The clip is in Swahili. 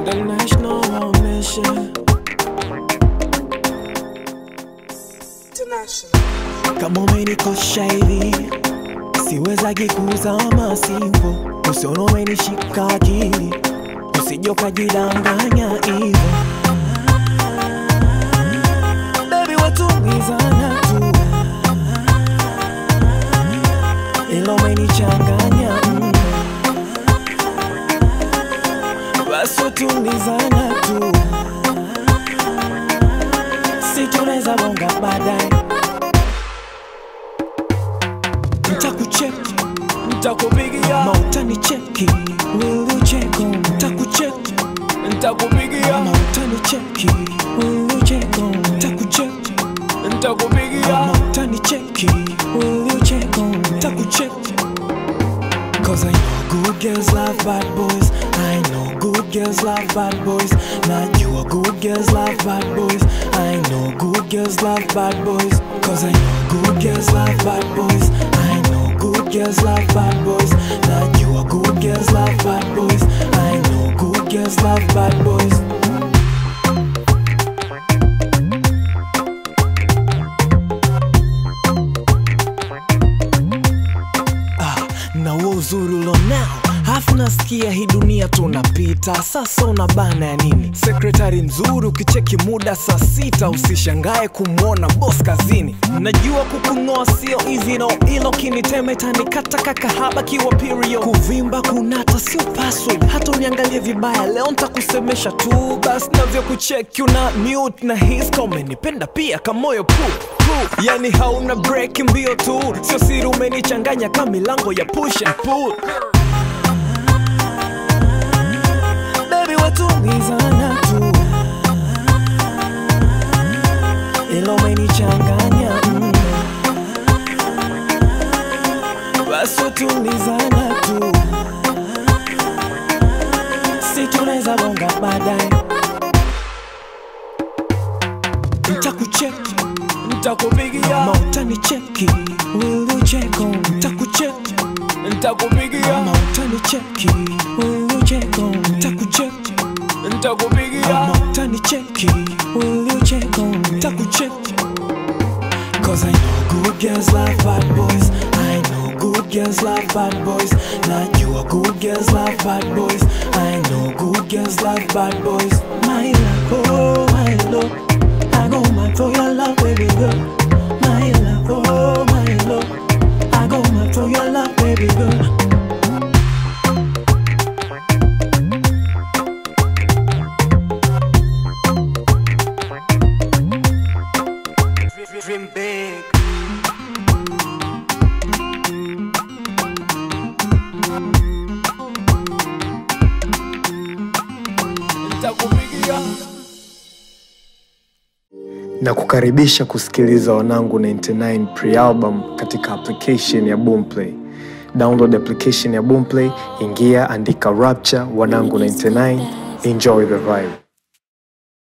International mission. Kama umenikosha hivi siwezagi kuzama simpo. Usione umenishika akili, usije ukajidanganya hivyo. Baby watulizana tu, ilo umenichanganya basi watulizana tu, si tunaweza bonga baadaye. Nitakucheki, nitakupigia, ama utanicheki. Will you check on? Nitakucheki, nitakupigia, ama utanicheki. Will you check on? Nitakucheki, nitakupigia, ama utanicheki. Will you check on? Nitakucheki. Cause I know good girls love bad boys. I know good girls love bad boys. Not you, a good girls love bad boys. I know good girls love bad boys. Cause I know good girls love bad boys. I know good girls love bad boys. Not you, a good girls love bad boys. I know good girls love bad boys. Na uzuri ulonao, hafu nasikia hii dunia tunapita. Sasa unabana ya nini? Sekretari mzuri ukicheki muda saa 6, usishangae kumwona boss kazini. Najua kukungoa sio easy no, ilo kinitemeta nikata kakahaba kiwa period. Kuvimba kunata sio password, hata uniangalie vibaya leo nitakusemesha tu. Bas navyo kucheki una mute na his comment. Nipenda pia kamoyo yani hauna break mbio tu. Sio siri umenichanganya kama milango ya push and pull. Baby watulizana tu, ilo umenichanganya basi watulizana tu, si tunaweza bonga baadaye. Nitakucheki, nitakupigia, ama utanicheki. Will you check on? Nitakucheki, nitakupigia, ama utanicheki. Will you check on? Nitakucheki, nitakupigia, ama utanicheki. Will you check on? Nitakucheki. Cause I know good girls love bad boys. I know good girls love bad boys. Not you, a good girls love bad boys. I know good girls love bad boys. My love, oh my love, I go mad for your love, baby girl. My love, oh my love, I go mad for your love, baby girl. Dream big. Na kukaribisha kusikiliza Wanangu 99 pre-album katika application ya Boomplay. Download application ya Boomplay, ingia, andika Rapture Wanangu 99, enjoy the vibe.